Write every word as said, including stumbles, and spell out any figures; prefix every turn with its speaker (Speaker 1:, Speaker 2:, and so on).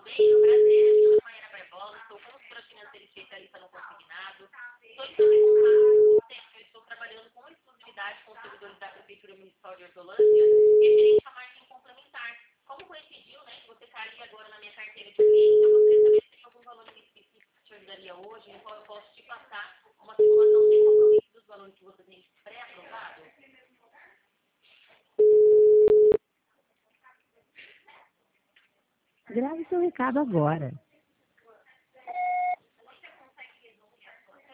Speaker 1: bem? É um prazer, eu sou a Maíra Barbosa, sou consultora financeira especialista no consignado. Estou entrando em contato com você, porque eu estou trabalhando com exclusividade com servidores da Prefeitura Municipal de Hortolândia, referente à margem complementar. Como coincidiu, né, que você estaria agora na minha carteira de cliente, eu gostaria de saber se tem algum valor específico que te ajudaria hoje, no qual eu posso te passar uma simulação sem compromisso dos valores que você tem pré-aprovado.
Speaker 2: Grave seu recado agora.